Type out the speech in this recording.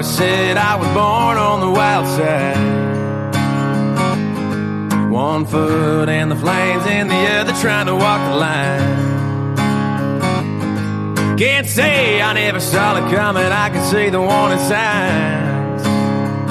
always said I was born on the wild side. One foot in the flames and the other trying to walk the line. Can't say I never saw it coming, I can see the warning signs.